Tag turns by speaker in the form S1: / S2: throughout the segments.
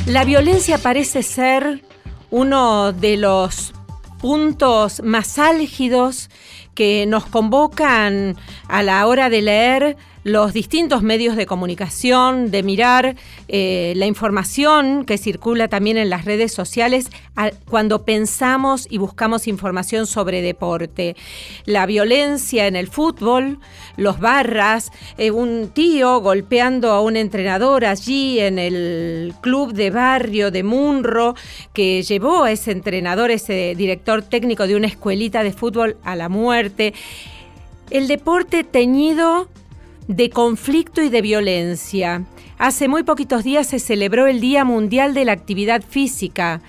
S1: La violencia parece ser uno de los puntos más álgidos que nos convocan a la hora de leer los distintos medios de comunicación, de mirar la información que circula también en las redes sociales cuando pensamos y buscamos información sobre deporte. La violencia en el fútbol, los barras, un tío golpeando a un entrenador allí en el club de barrio de Munro, que llevó a ese entrenador, ese director técnico de una escuelita de fútbol, a la muerte. El deporte teñido de conflicto y de violencia. Hace muy poquitos días se celebró el Día Mundial de la Actividad Física,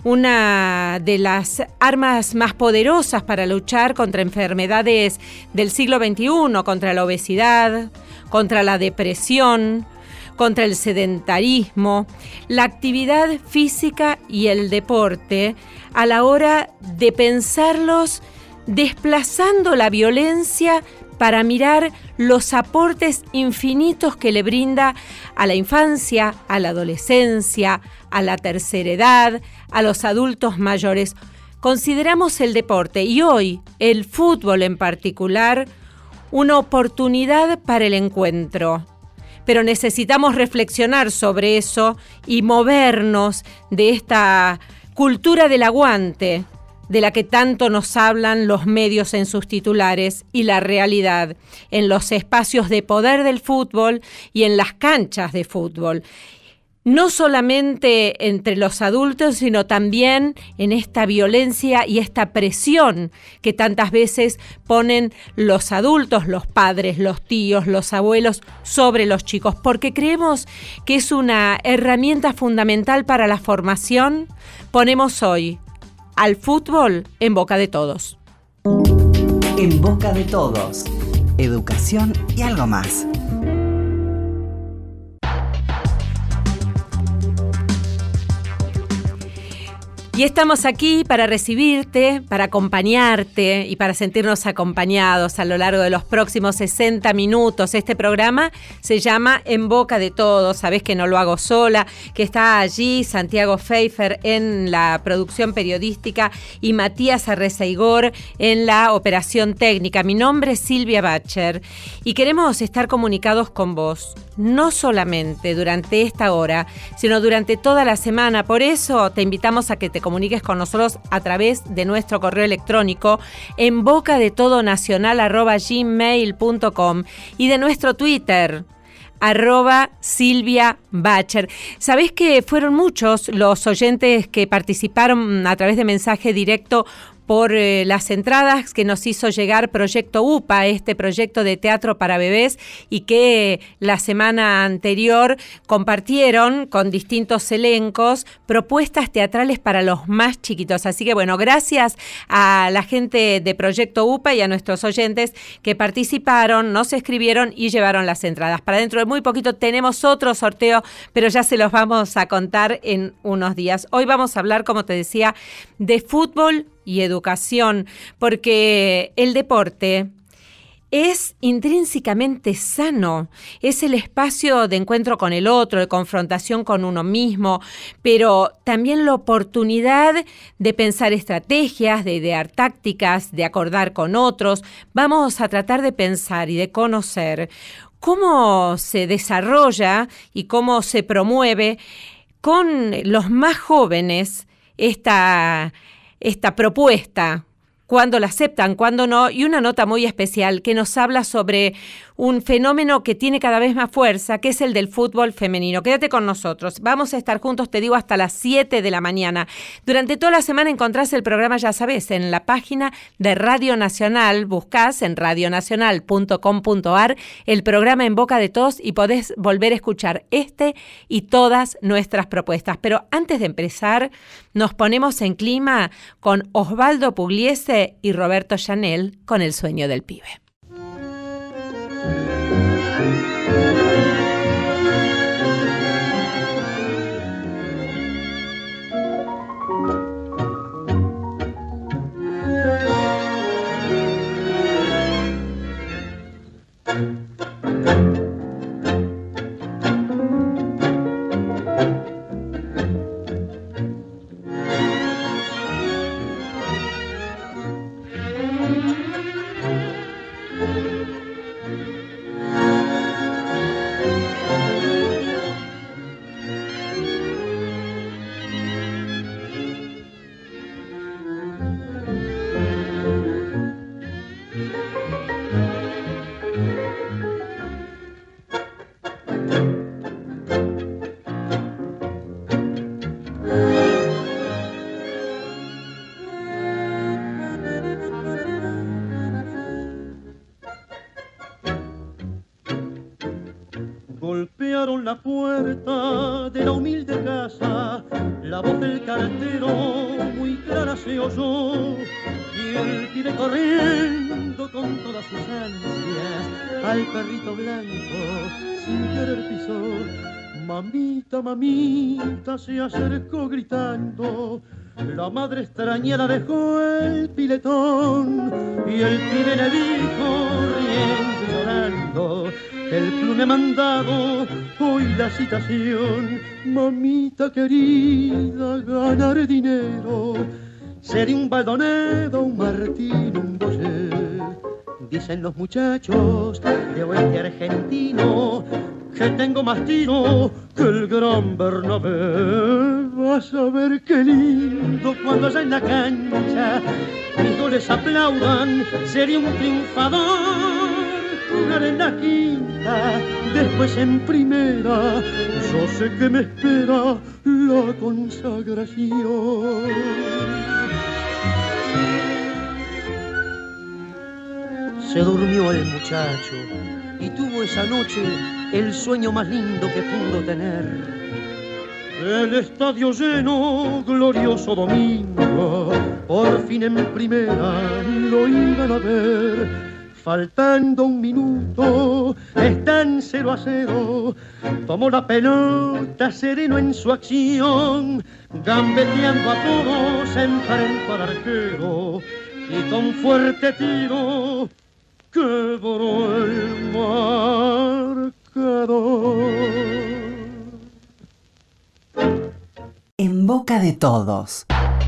S1: una de las armas más poderosas para luchar contra enfermedades del siglo XXI, contra la obesidad, contra la depresión, contra el sedentarismo. La actividad física y el deporte, a la hora de pensarlos, desplazando la violencia para mirar los aportes infinitos que le brinda a la infancia, a la adolescencia, a la tercera edad, a los adultos mayores. Consideramos el deporte y hoy el fútbol en particular una oportunidad para el encuentro. Pero necesitamos reflexionar sobre eso y movernos de esta cultura del aguante, de la que tanto nos hablan los medios en sus titulares, y la realidad en los espacios de poder del fútbol y en las canchas de fútbol. No solamente entre los adultos, sino también en esta violencia y esta presión que tantas veces ponen los adultos, los padres, los tíos, los abuelos sobre los chicos, porque creemos que es una herramienta fundamental para la formación. Ponemos hoy al fútbol en boca de todos.
S2: En boca de todos. Educación y algo más.
S1: Y estamos aquí para recibirte, para acompañarte y para sentirnos acompañados a lo largo de los próximos 60 minutos. Este programa se llama En Boca de Todos. Sabés que no lo hago sola, que está allí Santiago Pfeiffer en la producción periodística y Matías Arrezaigor en la operación técnica. Mi nombre es Silvia Bacher y queremos estar comunicados con vos, no solamente durante esta hora, sino durante toda la semana. Por eso te invitamos a que te comuniques con nosotros a través de nuestro correo electrónico en bocadetodonacional@gmail.com y de nuestro Twitter @Silvia Bacher. Sabés que fueron muchos los oyentes que participaron a través de mensaje directo por las entradas que nos hizo llegar Proyecto UPA, este proyecto de teatro para bebés, y que la semana anterior compartieron con distintos elencos propuestas teatrales para los más chiquitos. Así que bueno, gracias a la gente de Proyecto UPA y a nuestros oyentes que participaron, nos escribieron y llevaron las entradas. Para dentro de muy poquito tenemos otro sorteo, pero ya se los vamos a contar en unos días. Hoy vamos a hablar, como te decía, de fútbol y educación, porque el deporte es intrínsecamente sano, es el espacio de encuentro con el otro, de confrontación con uno mismo, pero también la oportunidad de pensar estrategias, de idear tácticas, de acordar con otros. Vamos a tratar de pensar y de conocer cómo se desarrolla y cómo se promueve con los más jóvenes esta propuesta, cuándo la aceptan, cuándo no, y una nota muy especial que nos habla sobre un fenómeno que tiene cada vez más fuerza, que es el del fútbol femenino. Quédate con nosotros, vamos a estar juntos, te digo, hasta las 7 de la mañana. Durante toda la semana encontrás el programa, ya sabés, en la página de Radio Nacional, buscás en radionacional.com.ar el programa En Boca de Todos y podés volver a escuchar este y todas nuestras propuestas. Pero antes de empezar, nos ponemos en clima con Osvaldo Pugliese y Roberto Chanel con El sueño del pibe.
S3: golpearon la puerta de la humilde casa, la voz del cartero muy clara se oyó, y el pibe corriendo con todas sus ansias al perrito blanco sin querer pisó. Mamita, mamita, se acercó gritando. La madre extrañera dejó el piletón y el pibe le dijo, riendo y llorando, el plume mandado, hoy la citación. Mamita querida, ganar dinero, ser un Baldonedo, un Martín, un Boyer. Dicen los muchachos de oeste argentino que tengo más tiro que el gran Bernabé. Vas a ver qué lindo cuando allá en la cancha mis goles aplaudan, sería un triunfador. Jugar en la quinta, después en primera, yo sé que me espera la consagración. Se durmió el muchacho y tuvo esa noche el sueño más lindo que pudo tener. El estadio lleno, glorioso domingo, por fin en primera lo iban a ver. Faltando un minuto, están 0-0, tomó la pelota sereno en su acción, gambeteando a todos, enfrentó al arquero y con fuerte tiro quebró el marcador.
S2: En boca de todos.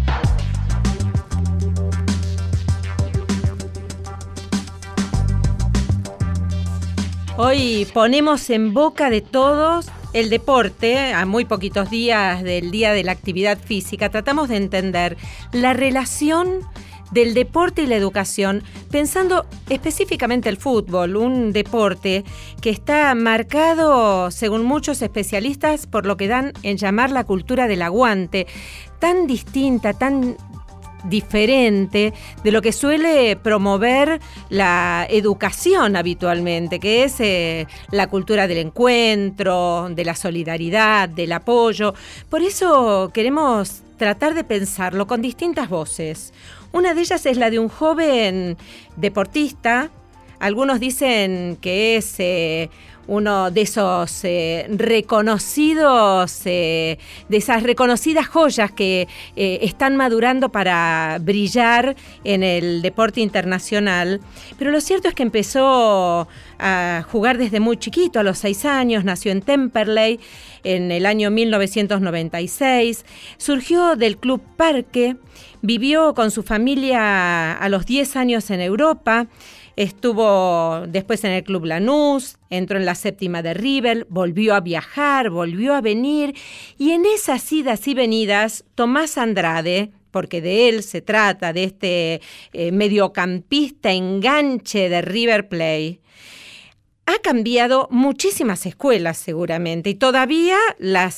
S1: Hoy ponemos en boca de todos el deporte, a muy poquitos días del Día de la Actividad Física. Tratamos de entender la relación del deporte y la educación, pensando específicamente el fútbol, un deporte que está marcado, según muchos especialistas, por lo que dan en llamar la cultura del aguante, tan distinta, tan diferente de lo que suele promover la educación habitualmente, que es la cultura del encuentro, de la solidaridad, del apoyo. Por eso queremos tratar de pensarlo con distintas voces. Una de ellas es la de un joven deportista. Algunos dicen que es uno de esos reconocidos, de esas reconocidas joyas que están madurando para brillar en el deporte internacional. Pero lo cierto es que empezó a jugar desde muy chiquito, a los 6 años, nació en Temperley en el año 1996, surgió del Club Parque, vivió con su familia a los 10 años en Europa. Estuvo después en el Club Lanús, entró en la séptima de River, volvió a viajar, volvió a venir, y en esas idas y venidas, Tomás Andrade, porque de él se trata, de este mediocampista enganche de River Plate, ha cambiado muchísimas escuelas seguramente y todavía las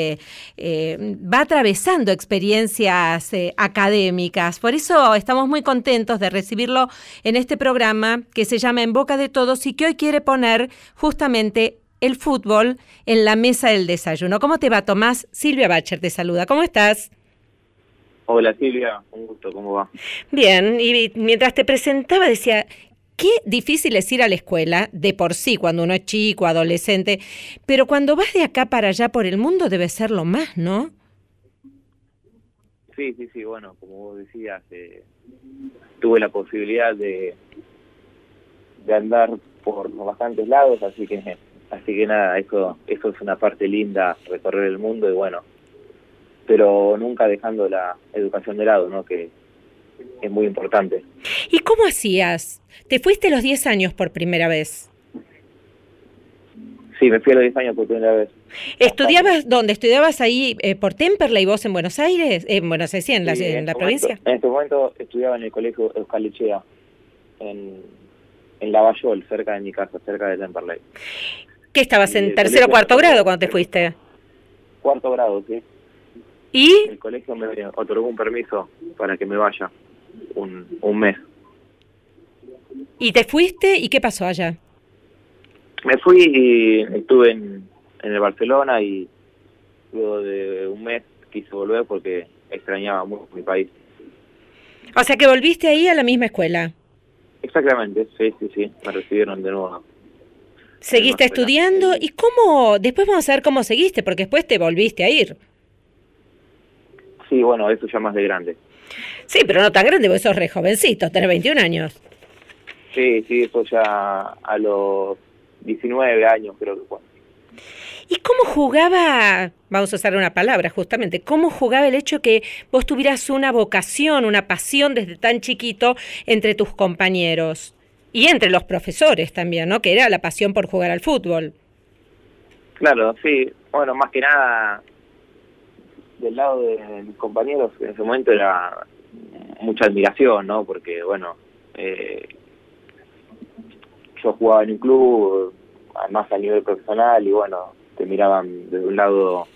S1: va atravesando experiencias académicas. Por eso estamos muy contentos de recibirlo en este programa que se llama En Boca de Todos y que hoy quiere poner justamente el fútbol en la mesa del desayuno. ¿Cómo te va, Tomás? Silvia Bacher te saluda. ¿Cómo estás?
S4: Hola Silvia, un gusto, ¿cómo va?
S1: Bien, y mientras te presentaba decía, qué difícil es ir a la escuela, de por sí, cuando uno es chico, adolescente, pero cuando vas de acá para allá por el mundo debe ser lo más, ¿no?
S4: Sí, bueno, como vos decías, tuve la posibilidad de andar por bastantes lados, así que nada, eso es una parte linda, recorrer el mundo y bueno, pero nunca dejando la educación de lado, ¿no? Que es muy importante.
S1: ¿Y cómo hacías? ¿Te fuiste a los 10 años por primera vez?
S4: Sí, me fui a los 10 años por primera vez.
S1: ¿Estudiabas dónde? ¿Estudiabas ahí por Temperley, vos en Buenos Aires? En Buenos Aires, sí, en la provincia.
S4: En este momento estudiaba en el colegio Euskalechea, en Lavallol, cerca de mi casa, cerca de Temperley.
S1: ¿Qué estabas en tercero o cuarto grado cuando te fuiste?
S4: Cuarto grado, sí.
S1: ¿Y?
S4: El colegio me otorgó un permiso para que me vaya un mes.
S1: ¿Y te fuiste? ¿Y qué pasó allá?
S4: Me fui y estuve en en el Barcelona y luego de un mes quise volver porque extrañaba mucho mi país.
S1: O sea que volviste ahí a la misma escuela.
S4: Exactamente, sí, me recibieron de nuevo.
S1: ¿Seguiste estudiando? ¿Y cómo? Después vamos a ver cómo seguiste, porque después te volviste a ir.
S4: Sí, bueno, eso ya más de grande.
S1: Sí, pero no tan grande, porque sos re jovencito, tenés 21 años.
S4: Sí, eso ya a los 19 años creo que fue.
S1: ¿Y cómo jugaba, vamos a usar una palabra justamente, cómo jugaba el hecho que vos tuvieras una vocación, una pasión desde tan chiquito entre tus compañeros? Y entre los profesores también, ¿no? Que era la pasión por jugar al fútbol.
S4: Claro, sí. Bueno, más que nada, del lado de mis compañeros, en ese momento era mucha admiración, ¿no? Porque, bueno, yo jugaba en un club, además a nivel profesional, y bueno, te miraban de un lado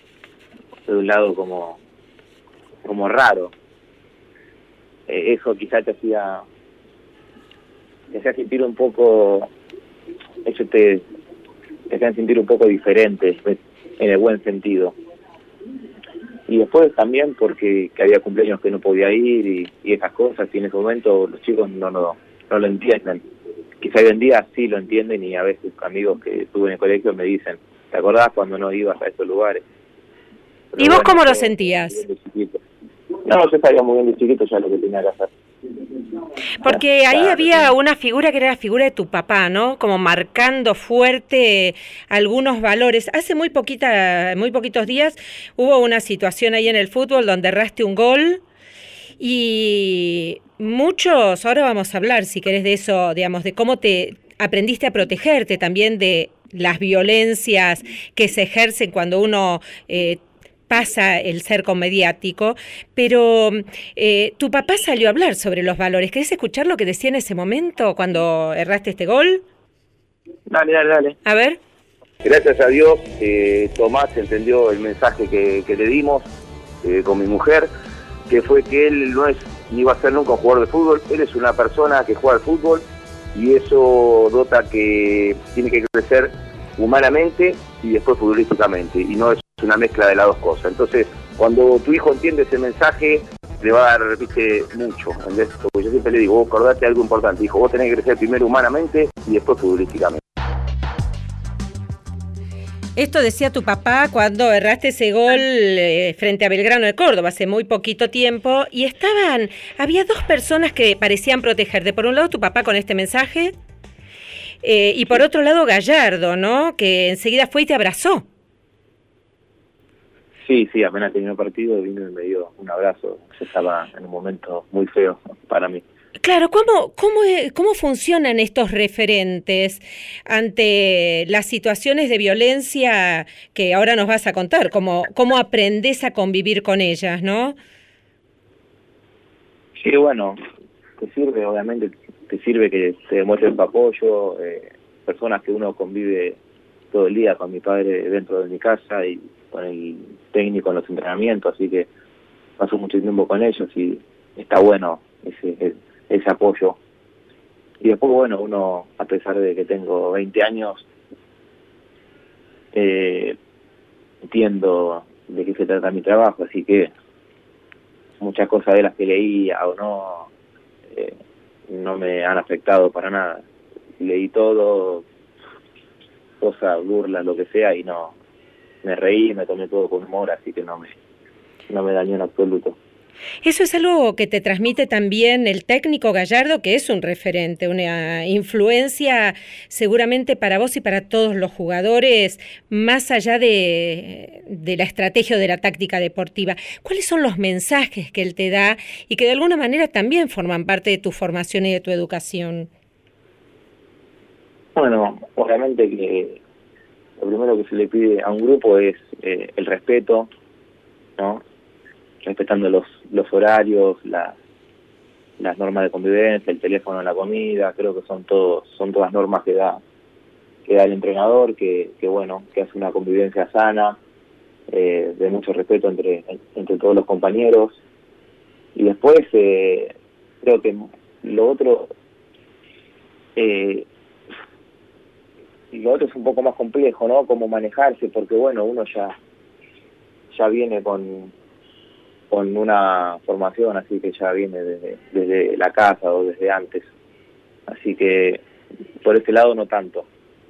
S4: como raro. Eso quizá te hacía sentir un poco, te hacían sentir un poco diferente, en el buen sentido. Y después también porque que había cumpleaños que no podía ir y esas cosas, y en ese momento los chicos no lo entienden. Quizá hoy en día sí lo entienden, y a veces amigos que tuve en el colegio me dicen, ¿te acordás cuando no ibas a esos lugares? Pero
S1: ¿y vos cómo lo sentías?
S4: No, yo sabía muy bien de chiquito ya lo que tenía que hacer.
S1: Porque ahí había una figura que era la figura de tu papá, ¿no? Como marcando fuerte algunos valores. Hace muy poquitos días hubo una situación ahí en el fútbol donde erraste un gol y muchos, ahora vamos a hablar si querés de eso, digamos, de cómo te aprendiste a protegerte también de las violencias que se ejercen cuando uno pasa el cerco mediático, pero tu papá salió a hablar sobre los valores. ¿Querés escuchar lo que decía en ese momento cuando erraste este gol?
S4: Dale.
S1: A ver.
S5: Gracias a Dios, Tomás entendió el mensaje que le dimos con mi mujer, que fue que él no es ni va a ser nunca un jugador de fútbol, él es una persona que juega al fútbol, y eso dota que tiene que crecer humanamente y después futbolísticamente, y no es una mezcla de las dos cosas. Entonces, cuando tu hijo entiende ese mensaje, le va a dar, mucho. ¿Entendés? Porque yo siempre le digo, vos acordate algo importante, hijo, vos tenés que crecer primero humanamente y después futbolísticamente.
S1: Esto decía tu papá cuando erraste ese gol frente a Belgrano de Córdoba hace muy poquito tiempo, y había dos personas que parecían protegerte. Por un lado tu papá con este mensaje, y por otro lado Gallardo, ¿no? Que enseguida fue y te abrazó.
S4: Sí, apenas terminó el partido, vino y me dio un abrazo. Yo estaba en un momento muy feo para mí.
S1: Claro, ¿cómo funcionan estos referentes ante las situaciones de violencia que ahora nos vas a contar? ¿Cómo aprendés a convivir con ellas, no?
S4: Sí, bueno, te sirve, obviamente, que te demuestre tu apoyo, personas que uno convive todo el día con mi padre dentro de mi casa y con el técnico en los entrenamientos, así que paso mucho tiempo con ellos y está bueno ese apoyo. Y después, bueno, uno, a pesar de que tengo 20 años, entiendo de qué se trata mi trabajo, así que muchas cosas de las que leía o no me han afectado para nada. Leí todo, cosas, burlas, lo que sea, y no me reí, me tomé todo con humor, así que no me dañó en absoluto.
S1: Eso es algo que te transmite también el técnico Gallardo, que es un referente, una influencia seguramente para vos y para todos los jugadores, más allá de la estrategia o de la táctica deportiva. ¿Cuáles son los mensajes que él te da y que de alguna manera también forman parte de tu formación y de tu educación?
S4: Bueno, obviamente que lo primero que se le pide a un grupo es el respeto, ¿no? Respetando los horarios, las normas de convivencia, el teléfono en la comida. Creo que son todas normas que da el entrenador, que hace una convivencia sana, de mucho respeto entre todos los compañeros. Y después creo que lo otro, lo otro es un poco más complejo, ¿no? Cómo manejarse, porque bueno, uno ya viene con una formación, así que ya viene desde la casa o desde antes. Así que por ese lado no tanto.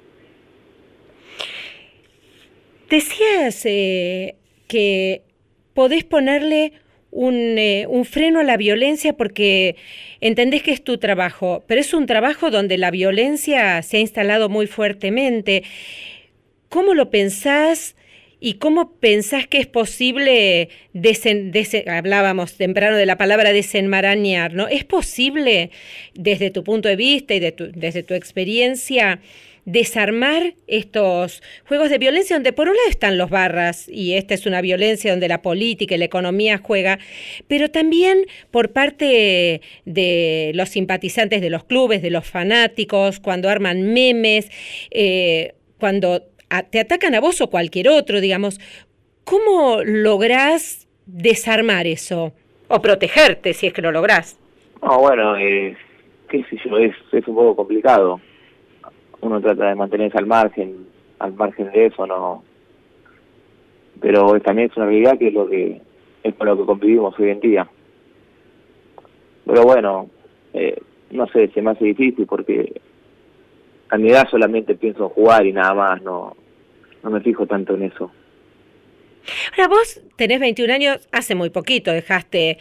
S1: Decías que podés ponerle un freno a la violencia porque entendés que es tu trabajo, pero es un trabajo donde la violencia se ha instalado muy fuertemente. ¿Cómo lo pensás y cómo pensás que es posible, hablábamos temprano de la palabra desenmarañar, ¿no? ¿Es posible, desde tu punto de vista y desde tu experiencia, desarmar estos juegos de violencia donde por un lado están los barras y esta es una violencia donde la política y la economía juega, pero también por parte de los simpatizantes de los clubes, de los fanáticos, cuando arman memes, cuando te atacan a vos o cualquier otro, digamos? ¿Cómo lográs desarmar eso? O protegerte, si es que lo lográs.
S4: No, bueno, qué sé yo, es un poco complicado. Uno trata de mantenerse al margen de eso, no. Pero también es una realidad que es con lo que convivimos hoy en día. Pero bueno, no sé, se me hace difícil porque a mi edad solamente pienso en jugar y nada más, no me fijo tanto en eso.
S1: Ahora, vos tenés 21 años, hace muy poquito dejaste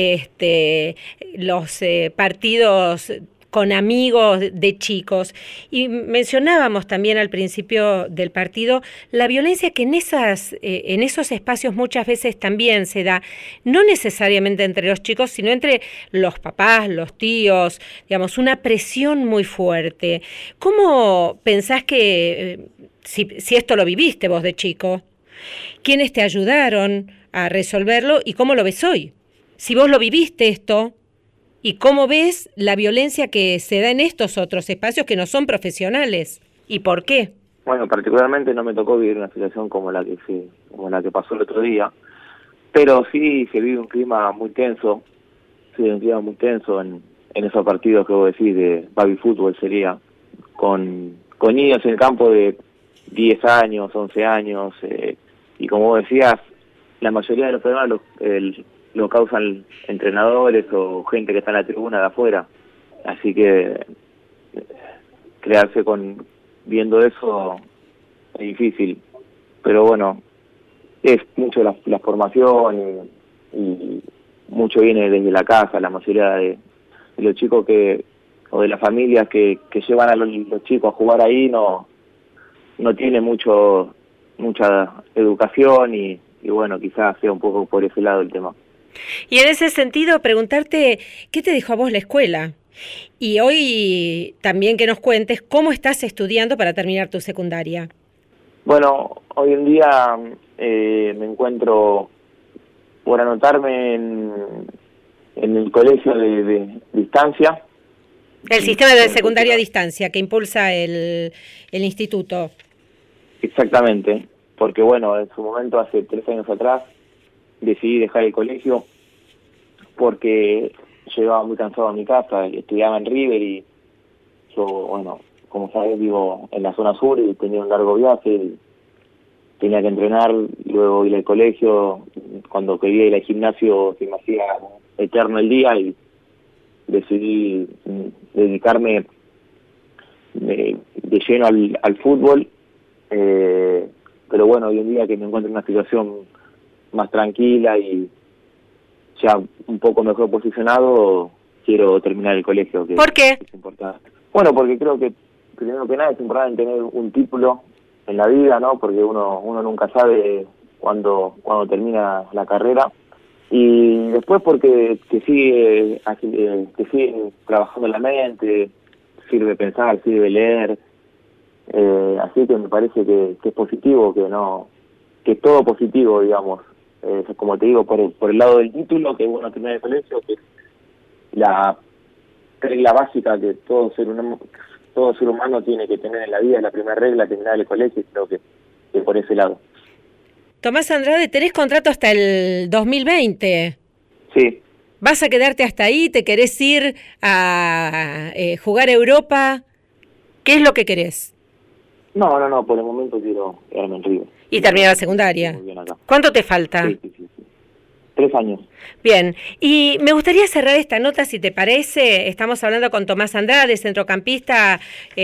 S1: los partidos con amigos de chicos, y mencionábamos también al principio del partido la violencia que en esos espacios muchas veces también se da, no necesariamente entre los chicos, sino entre los papás, los tíos, digamos, una presión muy fuerte. ¿Cómo pensás que, si esto lo viviste vos de chico, quiénes te ayudaron a resolverlo y cómo lo ves hoy? Si vos lo viviste esto, ¿y cómo ves la violencia que se da en estos otros espacios que no son profesionales? ¿Y por qué?
S4: Bueno, particularmente no me tocó vivir una situación como la que pasó el otro día, pero sí se vive un clima muy tenso, en esos partidos que vos decís de baby fútbol sería, con niños en el campo de 10 años, 11 años, y como vos decías, la mayoría de los problemas lo causan entrenadores o gente que está en la tribuna de afuera, así que crearse viendo eso es difícil, pero bueno, es mucho la formación y mucho viene desde la casa. La mayoría de los chicos o de las familias que llevan a los chicos a jugar ahí no tiene mucha educación y bueno, quizás sea un poco por ese lado el tema.
S1: Y en ese sentido, preguntarte, ¿qué te dejó a vos la escuela? Y hoy también que nos cuentes cómo estás estudiando para terminar tu secundaria.
S4: Bueno, hoy en día me encuentro por anotarme en el colegio de distancia.
S1: El sistema de secundaria a distancia que impulsa el instituto. Exactamente,
S4: porque bueno, en su momento, hace 3 años atrás, decidí dejar el colegio porque llegaba muy cansado a mi casa, estudiaba en River y yo, bueno, como sabes, vivo en la zona sur y tenía un largo viaje, y tenía que entrenar, luego ir al colegio, cuando quería ir al gimnasio se me hacía eterno el día y decidí dedicarme de lleno al fútbol, pero bueno, hoy en día que me encuentro en una situación más tranquila y ya un poco mejor posicionado, quiero terminar el colegio.
S1: ¿Por qué?
S4: Es importante. Bueno, porque creo que primero que nada es importante tener un título en la vida, ¿no? Porque uno nunca sabe cuándo termina la carrera. Y después porque te sigue trabajando la mente, sirve pensar, sirve leer. Así que me parece que es positivo, que es todo positivo, digamos. Como te digo, por el lado del título, que es bueno terminar el colegio, que es la regla básica que todo ser humano tiene que tener en la vida, es la primera regla, terminar el colegio, y creo que por ese lado.
S1: Tomás Andrade, tenés contrato hasta el 2020.
S4: Sí.
S1: ¿Vas a quedarte hasta ahí? ¿Te querés ir a jugar a Europa? ¿Qué es lo que querés?
S4: No, por el momento quiero quedarme en River.
S1: Y terminar la secundaria.
S4: Muy bien acá.
S1: ¿Cuánto te falta?
S4: Sí. 3 años.
S1: Bien, y me gustaría cerrar esta nota, si te parece. Estamos hablando con Tomás Andrade, centrocampista,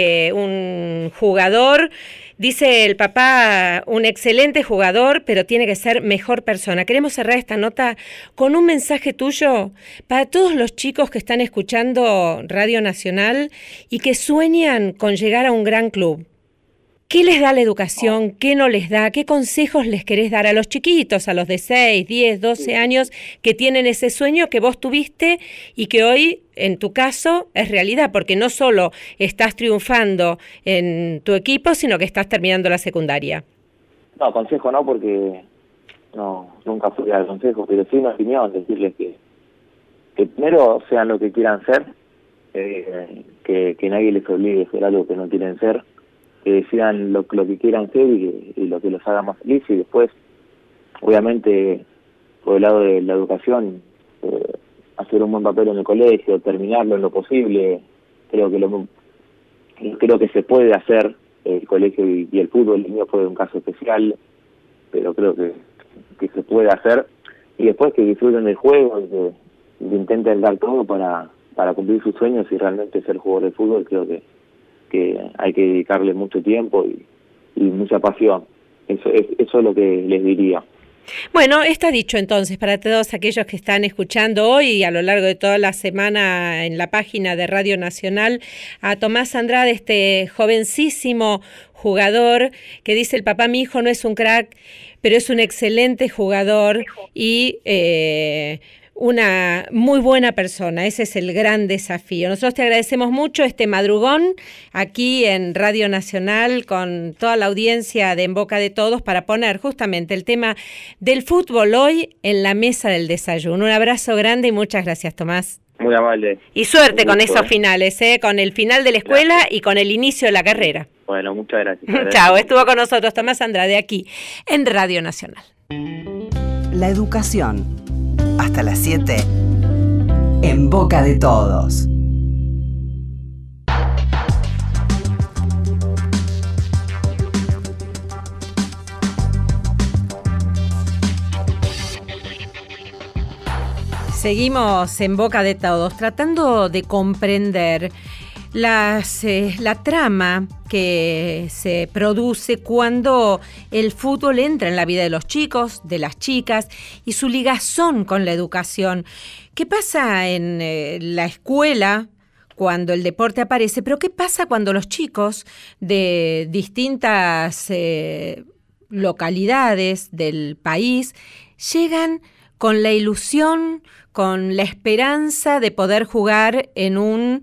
S1: un jugador. Dice el papá, un excelente jugador, pero tiene que ser mejor persona. Queremos cerrar esta nota con un mensaje tuyo para todos los chicos que están escuchando Radio Nacional y que sueñan con llegar a un gran club. ¿Qué les da la educación? ¿Qué no les da? ¿Qué consejos les querés dar a los chiquitos, a los de 6, 10, 12 años que tienen ese sueño que vos tuviste y que hoy, en tu caso, es realidad? Porque no solo estás triunfando en tu equipo, sino que estás terminando la secundaria.
S4: No, consejo no, porque nunca fui al consejo, pero sí una opinión, decirles que primero sean lo que quieran ser, que nadie les obligue a ser algo que no quieren ser, que decidan lo que quieran ser y lo que los haga más felices, y después, obviamente, por el lado de la educación, hacer un buen papel en el colegio, terminarlo en lo posible. Creo que se puede hacer. El colegio y el fútbol, el mío fue un caso especial, pero creo que se puede hacer, y después que disfruten del juego y que intenten dar todo para cumplir sus sueños y realmente ser jugador de fútbol. Creo que hay que dedicarle mucho tiempo y mucha pasión. Eso es lo que les diría.
S1: Bueno, está dicho entonces para todos aquellos que están escuchando hoy y a lo largo de toda la semana en la página de Radio Nacional a Tomás Andrade, este jovencísimo jugador que dice: el papá, mi hijo no es un crack, pero es un excelente jugador y una muy buena persona. Ese es el gran desafío. Nosotros te agradecemos mucho este madrugón aquí en Radio Nacional con toda la audiencia de En Boca de Todos para poner justamente el tema del fútbol hoy en la mesa del desayuno. Un abrazo grande y muchas gracias, Tomás.
S4: Muy amable.
S1: Y suerte con
S4: gusto,
S1: esos finales, con el final de la escuela y con el inicio de la carrera.
S4: Bueno, muchas gracias.
S1: Chao, estuvo con nosotros Tomás Andrade aquí en Radio Nacional.
S2: La educación. Hasta las 7. En Boca de Todos.
S1: Seguimos en Boca de Todos, tratando de comprender la trama que se produce cuando el fútbol entra en la vida de los chicos, de las chicas, y su ligazón con la educación. ¿Qué pasa en la escuela cuando el deporte aparece? Pero ¿qué pasa cuando los chicos de distintas localidades del país llegan con la ilusión, con la esperanza de poder jugar en un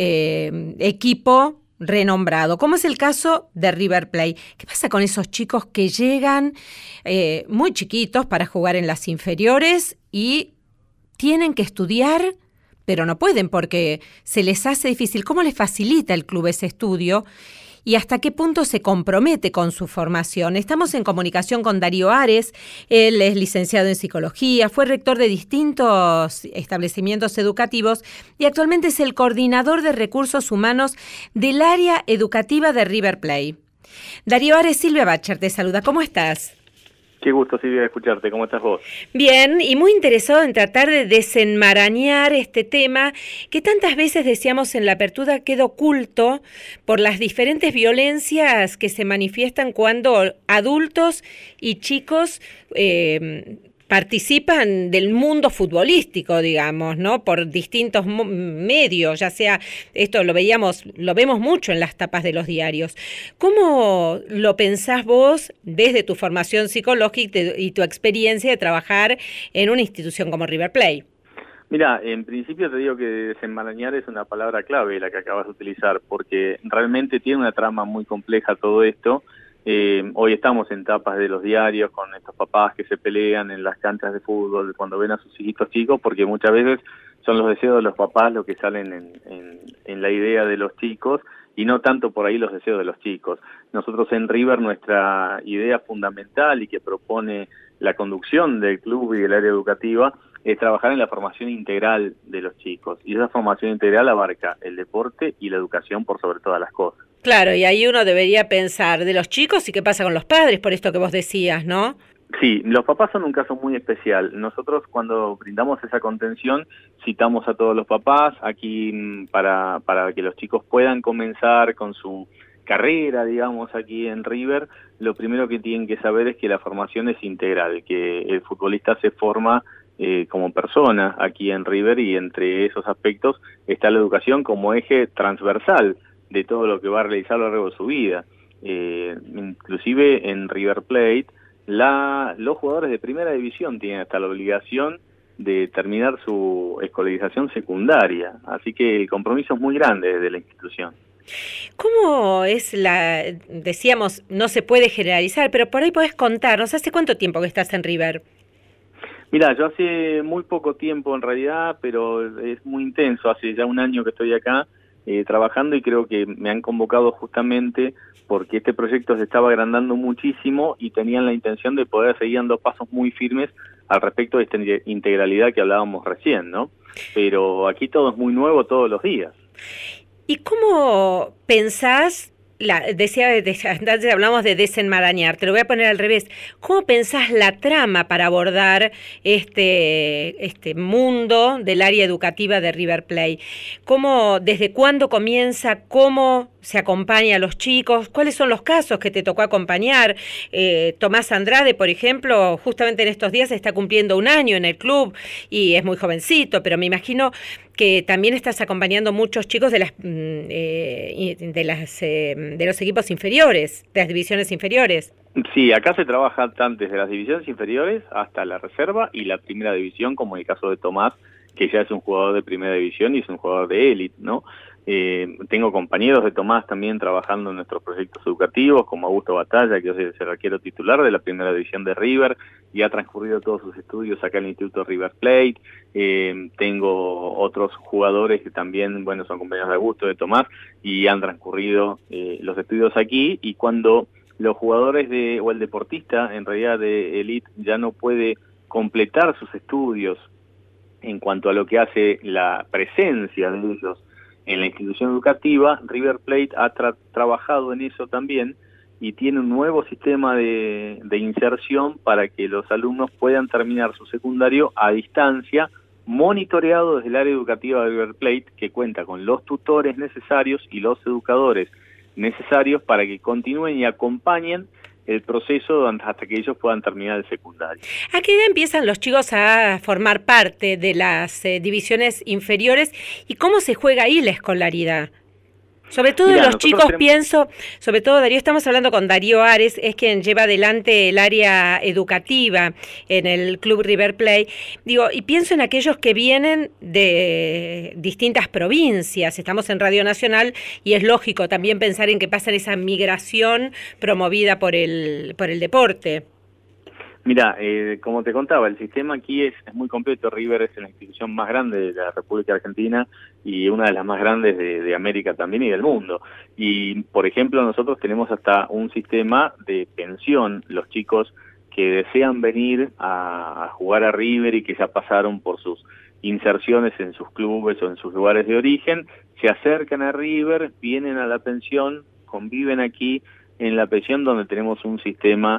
S1: equipo renombrado, como es el caso de River Plate? ¿Qué pasa con esos chicos que llegan muy chiquitos para jugar en las inferiores y tienen que estudiar, pero no pueden porque se les hace difícil? ¿Cómo les facilita el club ese estudio? ¿Y hasta qué punto se compromete con su formación? Estamos en comunicación con Darío Ares. Él es licenciado en psicología, fue rector de distintos establecimientos educativos y actualmente es el coordinador de recursos humanos del área educativa de River Plate. Darío Ares, Silvia Bacher te saluda. ¿Cómo estás?
S6: Qué gusto, Silvia, de escucharte. ¿Cómo estás vos?
S1: Bien, y muy interesado en tratar de desenmarañar este tema que tantas veces decíamos en la apertura queda oculto por las diferentes violencias que se manifiestan cuando adultos y chicos participan del mundo futbolístico, digamos, ¿no? Por distintos medios, ya sea, esto lo vemos mucho en las tapas de los diarios. ¿Cómo lo pensás vos desde tu formación psicológica y tu experiencia de trabajar en una institución como River Plate?
S6: Mira, en principio te digo que desenmarañar es una palabra clave la que acabas de utilizar, porque realmente tiene una trama muy compleja todo esto. Hoy estamos en tapas de los diarios con estos papás que se pelean en las canchas de fútbol cuando ven a sus hijitos chicos, porque muchas veces son los deseos de los papás los que salen en la idea de los chicos y no tanto por ahí los deseos de los chicos. Nosotros en River, nuestra idea fundamental y que propone la conducción del club y del área educativa es trabajar en la formación integral de los chicos, y esa formación integral abarca el deporte y la educación por sobre todas las cosas.
S1: Claro, y ahí uno debería pensar de los chicos y qué pasa con los padres, por esto que vos decías, ¿no?
S6: Sí, los papás son un caso muy especial. Nosotros cuando brindamos esa contención citamos a todos los papás aquí para que los chicos puedan comenzar con su carrera, digamos, aquí en River. Lo primero que tienen que saber es que la formación es integral, que el futbolista se forma como persona aquí en River, y entre esos aspectos está la educación como eje transversal de todo lo que va a realizar a lo largo de su vida. Inclusive en River Plate, los jugadores de primera división tienen hasta la obligación de terminar su escolarización secundaria, así que el compromiso es muy grande desde la institución.
S1: ¿Cómo es decíamos, no se puede generalizar, pero por ahí podés contarnos, ¿hace cuánto tiempo que estás en River?
S6: Mira, yo hace muy poco tiempo en realidad, pero es muy intenso, hace ya un año que estoy acá trabajando, y creo que me han convocado justamente porque este proyecto se estaba agrandando muchísimo y tenían la intención de poder seguir dando pasos muy firmes al respecto de esta integralidad que hablábamos recién, ¿no? Pero aquí todo es muy nuevo todos los días.
S1: ¿Y cómo pensás, antes hablamos de desenmarañar, te lo voy a poner al revés, ¿cómo pensás la trama para abordar este mundo del área educativa de River Plate? ¿Desde cuándo comienza? ¿Cómo se acompaña a los chicos? ¿Cuáles son los casos que te tocó acompañar? Tomás Andrade, por ejemplo, justamente en estos días está cumpliendo un año en el club y es muy jovencito, pero me imagino que también estás acompañando muchos chicos de los equipos inferiores, de las divisiones inferiores.
S6: Sí, acá se trabaja tanto desde las divisiones inferiores hasta la reserva y la primera división, como en el caso de Tomás, que ya es un jugador de primera división y es un jugador de élite, ¿no? Tengo compañeros de Tomás también trabajando en nuestros proyectos educativos, como Augusto Batalla, que es el arquero titular de la primera división de River y ha transcurrido todos sus estudios acá en el Instituto River Plate. Tengo otros jugadores que también, bueno, son compañeros de Augusto, de Tomás, y han transcurrido los estudios aquí, y cuando los jugadores o el deportista en realidad de élite ya no puede completar sus estudios en cuanto a lo que hace la presencia de ellos en la institución educativa, River Plate ha trabajado en eso también y tiene un nuevo sistema de inserción para que los alumnos puedan terminar su secundario a distancia, monitoreado desde el área educativa de River Plate, que cuenta con los tutores necesarios y los educadores necesarios para que continúen y acompañen el proceso hasta que ellos puedan terminar el secundario.
S1: ¿A qué edad empiezan los chicos a formar parte de las divisiones inferiores y cómo se juega ahí la escolaridad? Sobre todo de los chicos, pienso, sobre todo Darío, estamos hablando con Darío Ares, es quien lleva adelante el área educativa en el Club River Plate, y pienso en aquellos que vienen de distintas provincias, estamos en Radio Nacional y es lógico también pensar en que pasa esa migración promovida por el deporte.
S6: Mira, como te contaba, el sistema aquí es muy completo. River es la institución más grande de la República Argentina y una de las más grandes de América también y del mundo. Y, por ejemplo, nosotros tenemos hasta un sistema de pensión. Los chicos que desean venir a jugar a River y que ya pasaron por sus inserciones en sus clubes o en sus lugares de origen, se acercan a River, vienen a la pensión, conviven aquí en la pensión, donde tenemos un sistema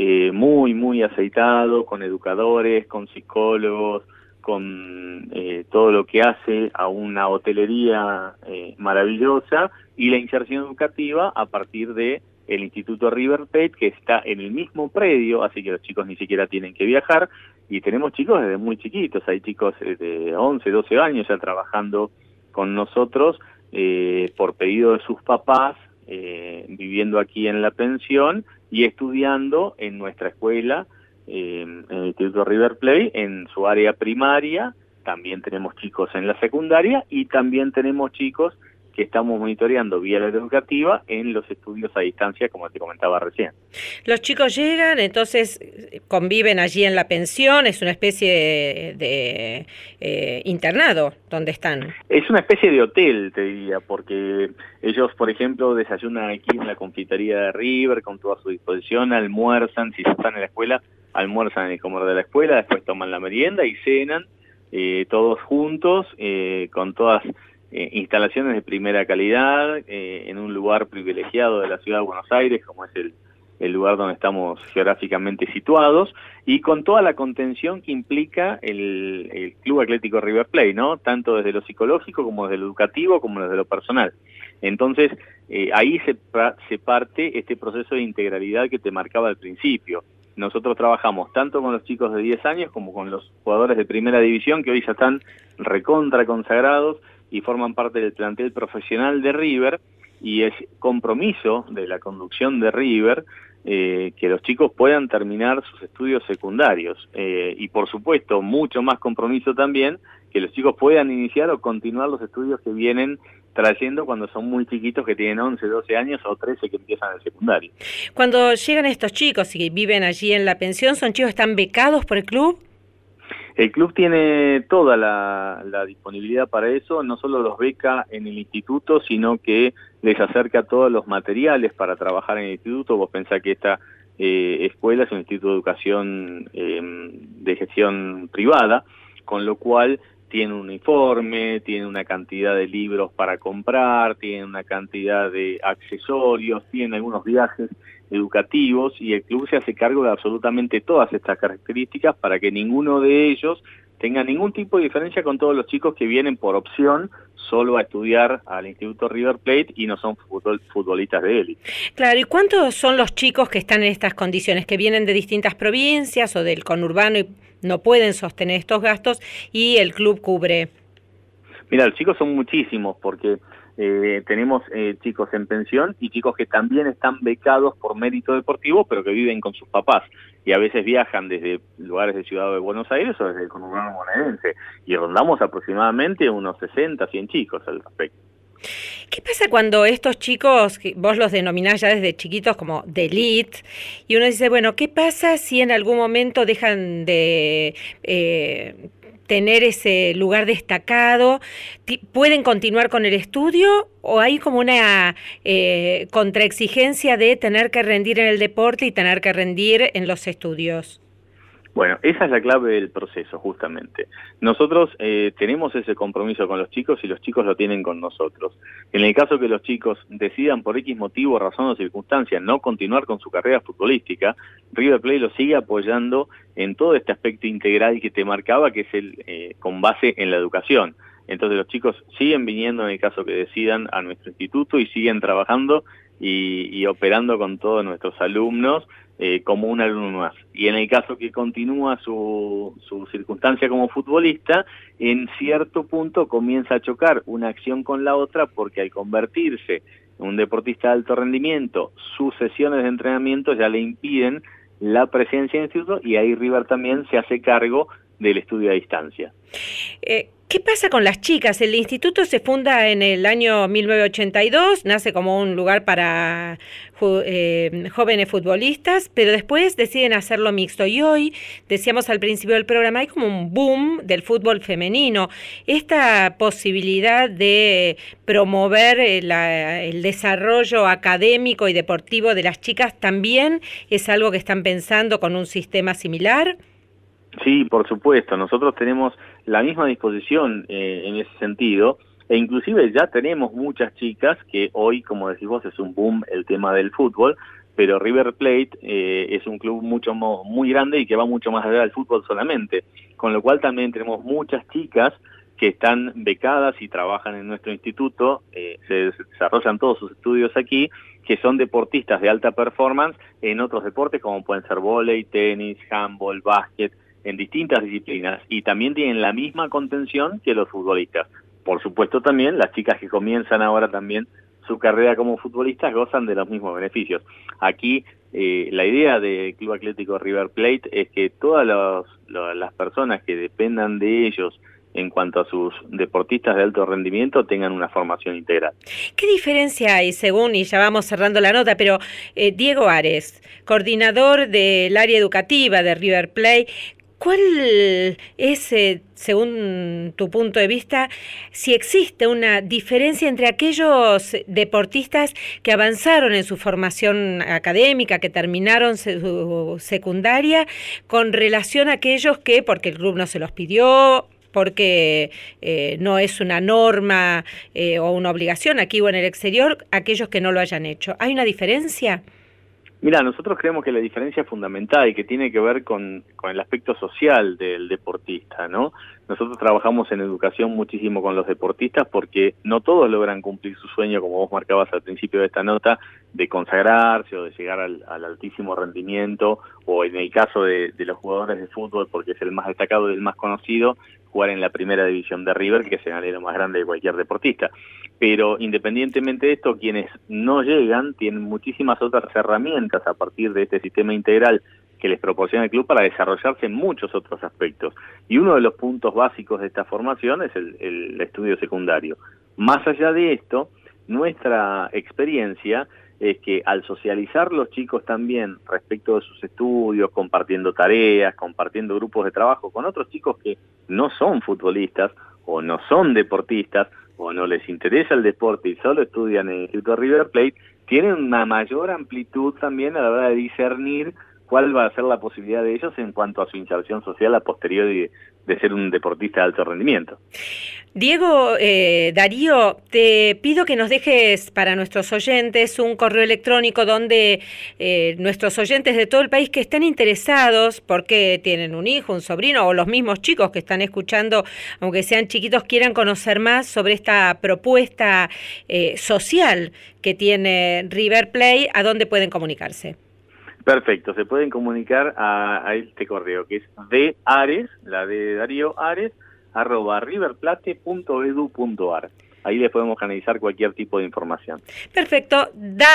S6: muy aceitado, con educadores, con psicólogos, con todo lo que hace a una hotelería maravillosa, y la inserción educativa a partir de el Instituto River Plate, que está en el mismo predio, así que los chicos ni siquiera tienen que viajar, y tenemos chicos desde muy chiquitos, hay chicos de 11, 12 años ya trabajando con nosotros por pedido de sus papás, viviendo aquí en la pensión y estudiando en nuestra escuela, en el Instituto River Plate, en su área primaria. También tenemos chicos en la secundaria y también tenemos chicos que estamos monitoreando vía la educativa en los estudios a distancia, como te comentaba recién.
S1: Los chicos llegan, entonces conviven allí en la pensión, es una especie de internado donde están.
S6: Es una especie de hotel, te diría, porque ellos, por ejemplo, desayunan aquí en la confitería de River con toda su disposición, almuerzan, si están en la escuela, almuerzan en el comedor de la escuela, después toman la merienda y cenan todos juntos, con todas instalaciones de primera calidad, en un lugar privilegiado de la ciudad de Buenos Aires, como es el lugar donde estamos geográficamente situados, y con toda la contención que implica el Club Atlético River Plate, ¿no? Tanto desde lo psicológico, como desde lo educativo, como desde lo personal. Entonces, ahí se parte este proceso de integralidad que te marcaba al principio. Nosotros trabajamos tanto con los chicos de 10 años como con los jugadores de primera división, que hoy ya están recontra consagrados y forman parte del plantel profesional de River, y es compromiso de la conducción de River que los chicos puedan terminar sus estudios secundarios, y por supuesto mucho más compromiso también que los chicos puedan iniciar o continuar los estudios que vienen trayendo cuando son muy chiquitos, que tienen 11, 12 años o 13 que empiezan el secundario.
S1: Cuando llegan estos chicos y viven allí en la pensión, ¿son chicos que están becados por el club?
S6: El club tiene toda la disponibilidad para eso, no solo los beca en el instituto, sino que les acerca todos los materiales para trabajar en el instituto. Vos pensás que esta escuela es un instituto de educación de gestión privada, con lo cual tiene un uniforme, tiene una cantidad de libros para comprar, tiene una cantidad de accesorios, tiene algunos viajes educativos, y el club se hace cargo de absolutamente todas estas características para que ninguno de ellos tenga ningún tipo de diferencia con todos los chicos que vienen por opción solo a estudiar al Instituto River Plate y no son futbolistas de élite.
S1: Claro, ¿y cuántos son los chicos que están en estas condiciones, que vienen de distintas provincias o del conurbano y no pueden sostener estos gastos y el club cubre?
S6: Mira, los chicos son muchísimos, porque tenemos chicos en pensión y chicos que también están becados por mérito deportivo, pero que viven con sus papás, y a veces viajan desde lugares de Ciudad de Buenos Aires o desde el conurbano bonaerense, y rondamos aproximadamente unos 60, 100 chicos al respecto.
S1: ¿Qué pasa cuando estos chicos, que vos los denominás ya desde chiquitos como de elite, y uno dice, bueno, ¿qué pasa si en algún momento dejan de tener ese lugar destacado? ¿Pueden continuar con el estudio o hay como una contraexigencia de tener que rendir en el deporte y tener que rendir en los estudios?
S6: Bueno, esa es la clave del proceso, justamente. Nosotros tenemos ese compromiso con los chicos y los chicos lo tienen con nosotros. En el caso que los chicos decidan por X motivo, razón o circunstancia no continuar con su carrera futbolística, River Plate lo sigue apoyando en todo este aspecto integral que te marcaba, que es el con base en la educación. Entonces los chicos siguen viniendo en el caso que decidan a nuestro instituto y siguen trabajando y operando con todos nuestros alumnos como un alumno más. Y en el caso que continúa su circunstancia como futbolista, en cierto punto comienza a chocar una acción con la otra, porque al convertirse en un deportista de alto rendimiento, sus sesiones de entrenamiento ya le impiden la presencia en el instituto, y ahí River también se hace cargo del estudio a distancia.
S1: ¿Qué pasa con las chicas? El instituto se funda en el año 1982, nace como un lugar para jóvenes futbolistas, pero después deciden hacerlo mixto. Y hoy, decíamos al principio del programa, hay como un boom del fútbol femenino. Esta posibilidad de promover el desarrollo académico y deportivo de las chicas también es algo que están pensando con un sistema similar.
S6: Sí, por supuesto. Nosotros tenemos la misma disposición en ese sentido, e inclusive ya tenemos muchas chicas que hoy, como decís vos, es un boom el tema del fútbol, pero River Plate es un club muy grande y que va mucho más allá del fútbol solamente, con lo cual también tenemos muchas chicas que están becadas y trabajan en nuestro instituto, se desarrollan todos sus estudios aquí, que son deportistas de alta performance en otros deportes como pueden ser vóley, tenis, handball, básquet, en distintas disciplinas, y también tienen la misma contención que los futbolistas. Por supuesto también las chicas que comienzan ahora también su carrera como futbolistas gozan de los mismos beneficios. Aquí la idea del Club Atlético River Plate es que todas las personas que dependan de ellos en cuanto a sus deportistas de alto rendimiento tengan una formación integral.
S1: ¿Qué diferencia hay según, y ya vamos cerrando la nota, pero Diego Ares, coordinador del área educativa de River Plate, ¿cuál es, según tu punto de vista, si existe una diferencia entre aquellos deportistas que avanzaron en su formación académica, que terminaron su secundaria, con relación a aquellos que, porque el club no se los pidió, porque no es una norma o una obligación aquí o en el exterior, aquellos que no lo hayan hecho. ¿Hay una diferencia?
S6: Mira, nosotros creemos que la diferencia es fundamental y que tiene que ver con el aspecto social del deportista, ¿no? Nosotros trabajamos en educación muchísimo con los deportistas porque no todos logran cumplir su sueño, como vos marcabas al principio de esta nota, de consagrarse o de llegar al altísimo rendimiento, o en el caso de los jugadores de fútbol, porque es el más destacado y el más conocido, jugar en la primera división de River, que es el anhelo más grande de cualquier deportista. Pero independientemente de esto, quienes no llegan tienen muchísimas otras herramientas a partir de este sistema integral que les proporciona el club para desarrollarse en muchos otros aspectos. Y uno de los puntos básicos de esta formación es el estudio secundario. Más allá de esto, nuestra experiencia es que al socializar los chicos también respecto de sus estudios, compartiendo tareas, compartiendo grupos de trabajo con otros chicos que no son futbolistas o no son deportistas o no les interesa el deporte y solo estudian en el Instituto River Plate, tienen una mayor amplitud también a la hora de discernir cuál va a ser la posibilidad de ellos en cuanto a su inserción social a posteriori de ser un deportista de alto rendimiento.
S1: Diego, Darío, te pido que nos dejes para nuestros oyentes un correo electrónico donde nuestros oyentes de todo el país que estén interesados, porque tienen un hijo, un sobrino o los mismos chicos que están escuchando, aunque sean chiquitos, quieran conocer más sobre esta propuesta social que tiene River Plate, ¿a dónde pueden comunicarse?
S6: Perfecto, se pueden comunicar a este correo que es de Ares, la de Darío Ares, @riverplate.edu.ar. Ahí les podemos canalizar cualquier tipo de información.
S1: Perfecto,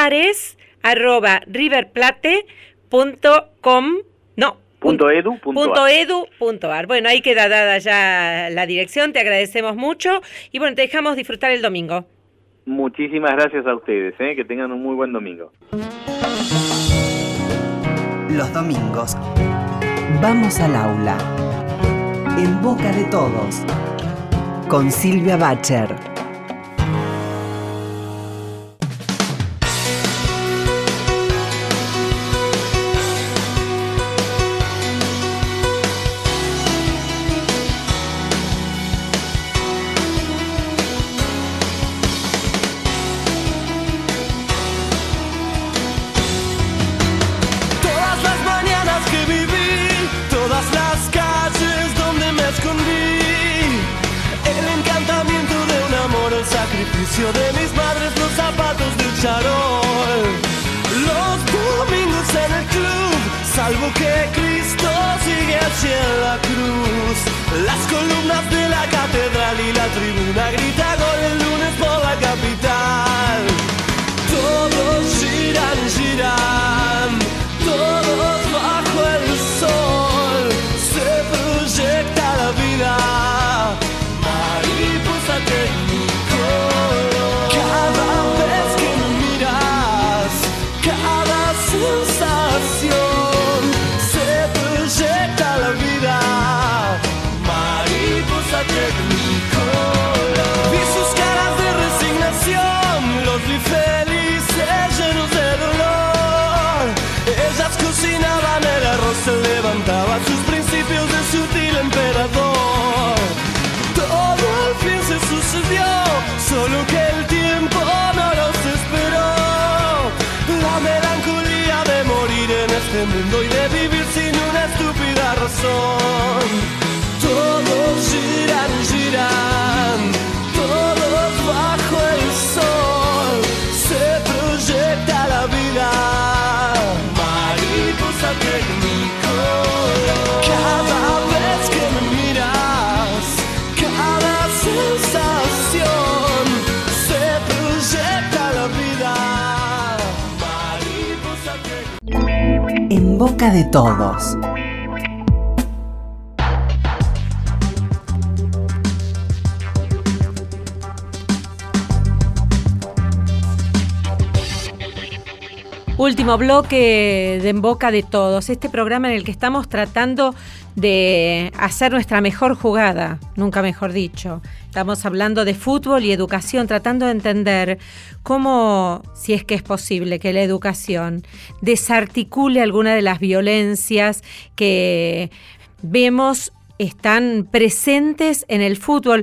S1: dares@riverplate.com, no, .edu.ar. Bueno, ahí queda dada ya la dirección, te agradecemos mucho y bueno, te dejamos disfrutar el domingo.
S6: Muchísimas gracias a ustedes, que tengan un muy buen domingo.
S2: Los domingos vamos al aula, en boca de todos, con Silvia Bacher.
S7: De mis madres los zapatos de charol, los domingos en el club, salvo que Cristo sigue hacia la cruz, las columnas de la catedral y la tribuna grita gol el lunes por la capital. Todos giran, giran, todos bajo el sol, se proyecta la vida, mariposa técnica. Cada vez que me miras, cada sensación, se proyecta la vida, mariposa technicolor. Vi sus caras de resignación, los vi felices, llenos de dolor. Ellas cocinaban el arroz, se levantaban sus principios de sutil emperador. Todo al fin se sucedió, solo que el tiempo no los esperó. La melancolía de morir en este mundo y de vivir sin una estúpida razón. Todos giran, giran, todos bajo el sol, se proyecta la vida, mariposa technicolor. Cada vez que me miras, cada sensación, se proyecta la vida, mariposa technicolor.
S2: En boca de todos.
S1: Último bloque de En Boca de Todos, este programa en el que estamos tratando de hacer nuestra mejor jugada, nunca mejor dicho. Estamos hablando de fútbol y educación, tratando de entender cómo, si es que es posible, que la educación desarticule alguna de las violencias que vemos están presentes en el fútbol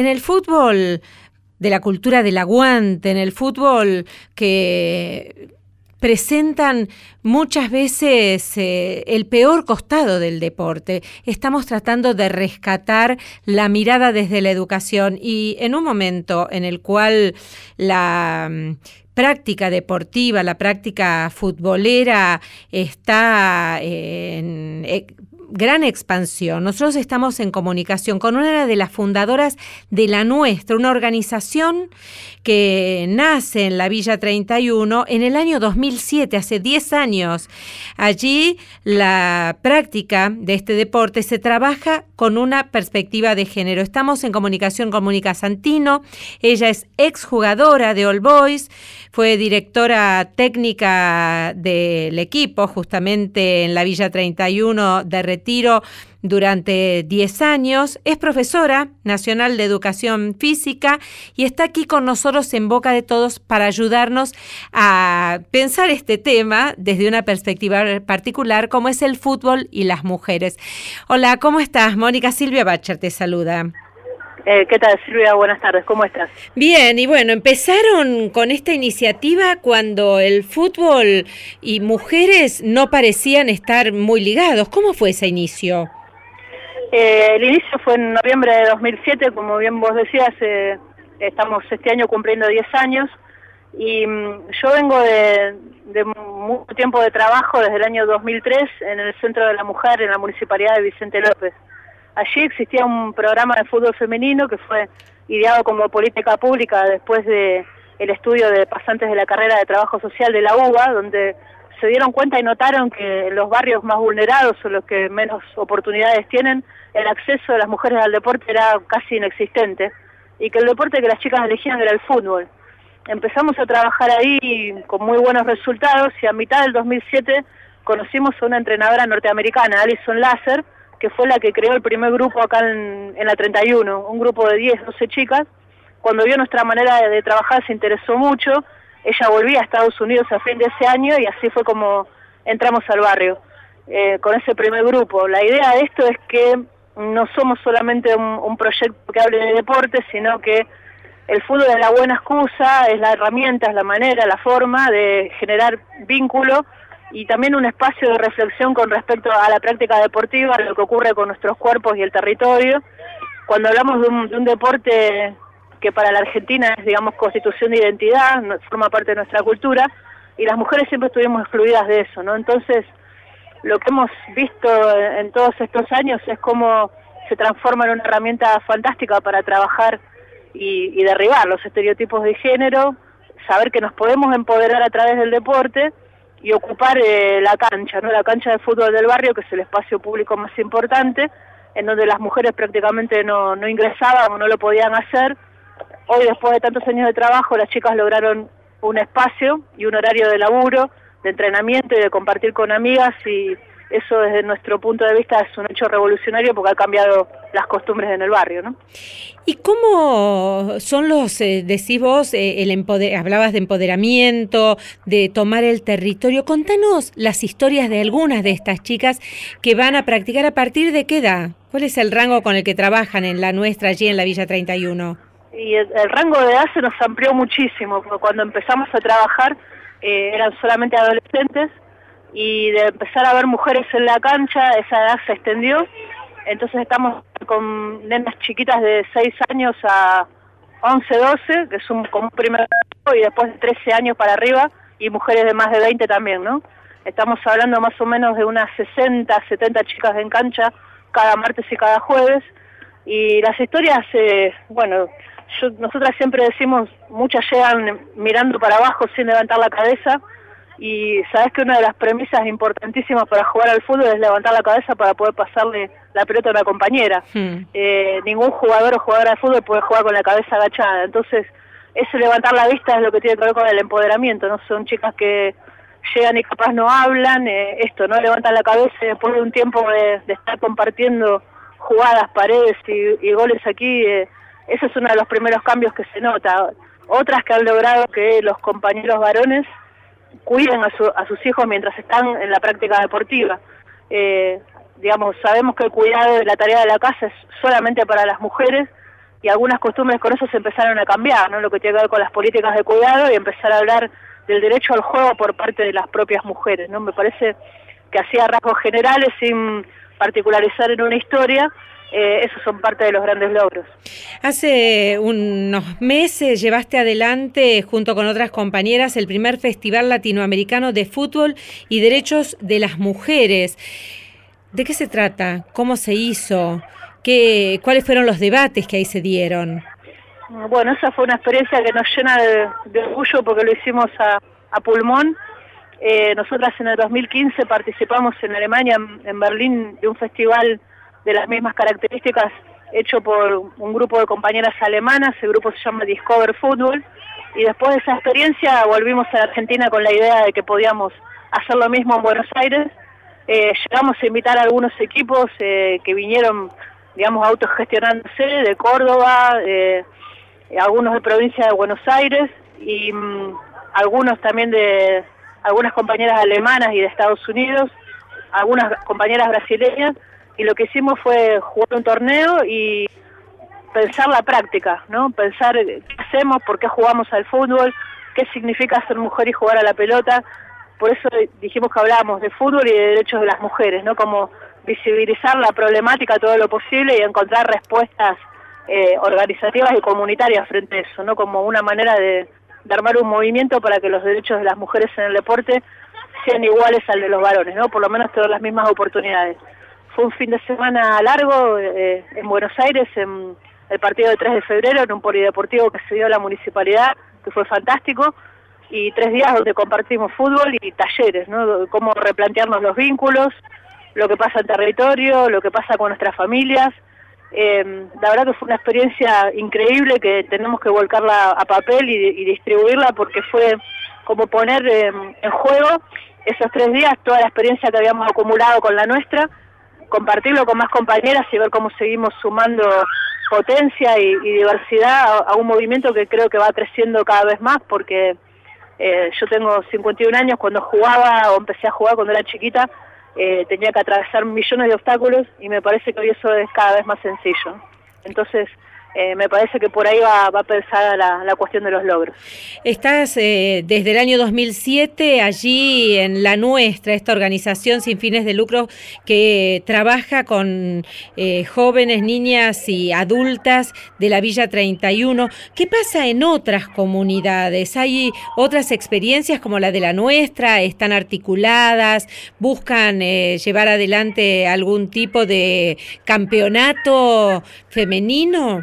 S1: de la cultura del aguante, en el fútbol que presentan muchas veces el peor costado del deporte. Estamos tratando de rescatar la mirada desde la educación y en un momento en el cual la práctica deportiva, la práctica futbolera está en gran expansión. Nosotros estamos en comunicación con una de las fundadoras de La Nuestra, una organización que nace en la Villa 31 en el año 2007, hace 10 años. Allí la práctica de este deporte se trabaja con una perspectiva de género. Estamos en comunicación con Mónica Santino. Ella es exjugadora de All Boys, fue directora técnica del equipo justamente en la Villa 31 de Retiro durante 10 años, es profesora nacional de educación física y está aquí con nosotros en Boca de Todos para ayudarnos a pensar este tema desde una perspectiva particular como es el fútbol y las mujeres. Hola, ¿cómo estás? Mónica, Silvia Bacher te saluda.
S8: ¿Qué tal, Silvia? Buenas tardes, ¿cómo estás?
S1: Bien, y bueno, empezaron con esta iniciativa cuando el fútbol y mujeres no parecían estar muy ligados. ¿Cómo fue ese inicio?
S8: El inicio fue en noviembre de 2007, como bien vos decías, estamos este año cumpliendo 10 años y yo vengo de mucho tiempo de trabajo, desde el año 2003, en el Centro de la Mujer, en la Municipalidad de Vicente López. Allí existía un programa de fútbol femenino que fue ideado como política pública después de el estudio de pasantes de la carrera de trabajo social de la UBA, donde se dieron cuenta y notaron que en los barrios más vulnerados o los que menos oportunidades tienen, el acceso de las mujeres al deporte era casi inexistente y que el deporte que las chicas elegían era el fútbol. Empezamos a trabajar ahí con muy buenos resultados y a mitad del 2007 conocimos a una entrenadora norteamericana, Alison Lasser, que fue la que creó el primer grupo acá en la 31, un grupo de 10, 12 chicas. Cuando vio nuestra manera de trabajar se interesó mucho, ella volvía a Estados Unidos a fin de ese año y así fue como entramos al barrio, con ese primer grupo. La idea de esto es que no somos solamente un proyecto que hable de deporte, sino que el fútbol es la buena excusa, es la herramienta, es la manera, la forma de generar vínculo y también un espacio de reflexión con respecto a la práctica deportiva, lo que ocurre con nuestros cuerpos y el territorio. Cuando hablamos de un deporte que para la Argentina es, digamos, constitución de identidad, forma parte de nuestra cultura, y las mujeres siempre estuvimos excluidas de eso, ¿no? Entonces, lo que hemos visto en todos estos años es cómo se transforma en una herramienta fantástica para trabajar y derribar los estereotipos de género, saber que nos podemos empoderar a través del deporte y ocupar la cancha, ¿no? La cancha de fútbol del barrio, que es el espacio público más importante, en donde las mujeres prácticamente no ingresaban o no lo podían hacer. Hoy, después de tantos años de trabajo, las chicas lograron un espacio y un horario de laburo, de entrenamiento y de compartir con amigas, y eso desde nuestro punto de vista es un hecho revolucionario porque ha cambiado las costumbres en el barrio, ¿no?
S1: ¿Y cómo son los, decís vos, hablabas de empoderamiento, de tomar el territorio? Contanos las historias de algunas de estas chicas que van a practicar. ¿A partir de qué edad? ¿Cuál es el rango con el que trabajan en La Nuestra, allí en la Villa 31?
S8: Y el rango de edad se nos amplió muchísimo, porque cuando empezamos a trabajar eran solamente adolescentes, y de empezar a ver mujeres en la cancha, esa edad se extendió. Entonces estamos con nenas chiquitas de 6 años a 11, 12, que es como un primer grupo, y después de 13 años para arriba, y mujeres de más de 20 también, ¿no? Estamos hablando más o menos de unas 60, 70 chicas en cancha cada martes y cada jueves, y las historias, nosotras siempre decimos, muchas llegan mirando para abajo sin levantar la cabeza, y sabes que una de las premisas importantísimas para jugar al fútbol es levantar la cabeza para poder pasarle la pelota a una compañera. Ningún jugador o jugadora de fútbol puede jugar con la cabeza agachada, entonces ese levantar la vista es lo que tiene que ver con el empoderamiento, ¿no? Son chicas que llegan y capaz no hablan, no levantan la cabeza, y después de un tiempo de estar compartiendo jugadas, paredes y goles aquí, ese es uno de los primeros cambios que se nota. Otras que han logrado que los compañeros varones cuiden a sus hijos mientras están en la práctica deportiva. digamos, sabemos que el cuidado de la tarea de la casa es solamente para las mujeres, y algunas costumbres con eso se empezaron a cambiar, ¿no? Lo que tiene que ver con las políticas de cuidado y empezar a hablar del derecho al juego por parte de las propias mujeres, ¿no? Me parece que así a rasgos generales, sin particularizar en una historia, esos son parte de los grandes logros.
S1: Hace unos meses llevaste adelante, junto con otras compañeras, el primer Festival Latinoamericano de Fútbol y Derechos de las Mujeres. ¿De qué se trata? ¿Cómo se hizo? ¿Cuáles fueron los debates que ahí se dieron?
S8: Bueno, esa fue una experiencia que nos llena de orgullo porque lo hicimos a pulmón. Nosotras en el 2015 participamos en Alemania, en Berlín, de un festival de las mismas características hecho por un grupo de compañeras alemanas. El grupo se llama Discover Football, y después de esa experiencia volvimos a Argentina con la idea de que podíamos hacer lo mismo en Buenos Aires. Llegamos a invitar a algunos equipos que vinieron, digamos, autogestionándose, de Córdoba, algunos de provincia de Buenos Aires, y algunos también de algunas compañeras alemanas y de Estados Unidos, algunas compañeras brasileñas, y lo que hicimos fue jugar un torneo y pensar la práctica, ¿no? Pensar qué hacemos, por qué jugamos al fútbol, qué significa ser mujer y jugar a la pelota. Por eso dijimos que hablábamos de fútbol y de derechos de las mujeres, ¿no? Como visibilizar la problemática todo lo posible y encontrar respuestas organizativas y comunitarias frente a eso, ¿no? Como una manera de armar un movimiento para que los derechos de las mujeres en el deporte sean iguales al de los varones, ¿no? Por lo menos tener las mismas oportunidades. Fue un fin de semana largo en Buenos Aires, en el partido de 3 de febrero, en un polideportivo que se dio a la municipalidad, que fue fantástico, y 3 días donde compartimos fútbol y talleres, ¿no? Cómo replantearnos los vínculos, lo que pasa en territorio, lo que pasa con nuestras familias. La verdad que fue una experiencia increíble que tenemos que volcarla a papel y distribuirla, porque fue como poner en juego esos 3 días toda la experiencia que habíamos acumulado con la nuestra, compartirlo con más compañeras y ver cómo seguimos sumando potencia y diversidad a un movimiento que creo que va creciendo cada vez más, porque yo tengo 51 años, cuando jugaba o empecé a jugar cuando era chiquita, tenía que atravesar millones de obstáculos, y me parece que hoy eso es cada vez más sencillo. Entonces, me parece que por ahí va pensada la cuestión de los logros.
S1: Estás desde el año 2007 allí en La Nuestra, esta organización sin fines de lucro que trabaja con jóvenes, niñas y adultas de la Villa 31. ¿Qué pasa en otras comunidades? ¿Hay otras experiencias como la de La Nuestra? ¿Están articuladas? ¿Buscan llevar adelante algún tipo de campeonato femenino?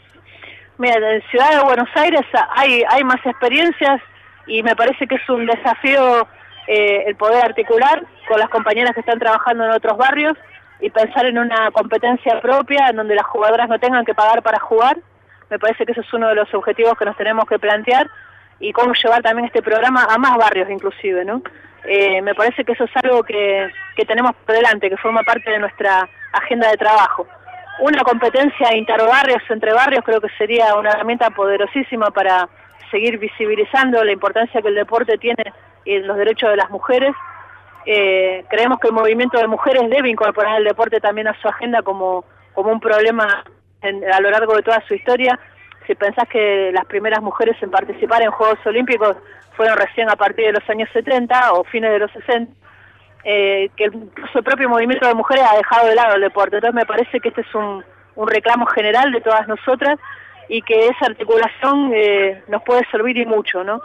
S8: Mira, en Ciudad de Buenos Aires hay más experiencias, y me parece que es un desafío el poder articular con las compañeras que están trabajando en otros barrios y pensar en una competencia propia en donde las jugadoras no tengan que pagar para jugar. Me parece que ese es uno de los objetivos que nos tenemos que plantear, y cómo llevar también este programa a más barrios inclusive, ¿no? Me parece que eso es algo que tenemos por delante, que forma parte de nuestra agenda de trabajo. Una competencia interbarrios, entre barrios, creo que sería una herramienta poderosísima para seguir visibilizando la importancia que el deporte tiene en los derechos de las mujeres. Creemos que el movimiento de mujeres debe incorporar el deporte también a su agenda como un problema a lo largo de toda su historia. Si pensás que las primeras mujeres en participar en Juegos Olímpicos fueron recién a partir de los años 70 o fines de los 60, que incluso el propio movimiento de mujeres ha dejado de lado el deporte. Entonces me parece que este es un reclamo general de todas nosotras, y que esa articulación nos puede servir y mucho, ¿no?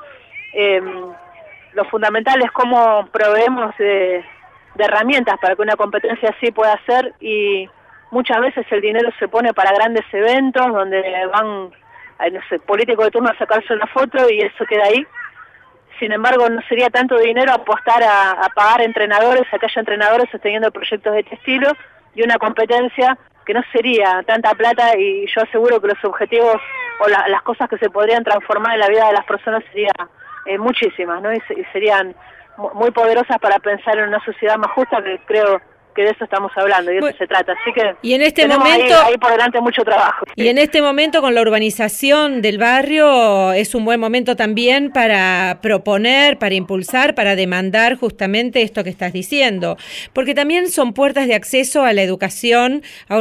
S8: Lo fundamental es cómo proveemos de herramientas para que una competencia así pueda ser, y muchas veces el dinero se pone para grandes eventos donde van, no sé, políticos de turno a sacarse una foto y eso queda ahí. Sin embargo, no sería tanto dinero apostar a pagar entrenadores, a que haya entrenadores sosteniendo proyectos de este estilo, y una competencia que no sería tanta plata, y yo aseguro que los objetivos o las cosas que se podrían transformar en la vida de las personas serían muchísimas, ¿no? Y serían muy poderosas para pensar en una sociedad más justa, que creo que de eso estamos hablando, y de eso se trata. Así que
S1: y en este
S8: tenemos
S1: momento,
S8: ahí por delante mucho trabajo.
S1: Y en este momento, con la urbanización del barrio, es un buen momento también para proponer, para impulsar, para demandar justamente esto que estás diciendo, porque también son puertas de acceso a la educación, a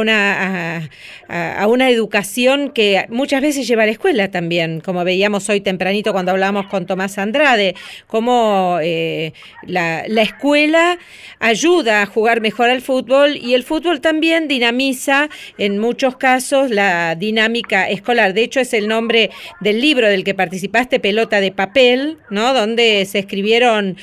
S1: una educación que muchas veces lleva a la escuela también, como veíamos hoy tempranito cuando hablábamos con Tomás Andrade, cómo la escuela ayuda a jugar mejor al fútbol, y el fútbol también dinamiza en muchos casos la dinámica escolar. De hecho, es el nombre del libro del que participaste, Pelota de Papel, ¿no? Donde se escribieron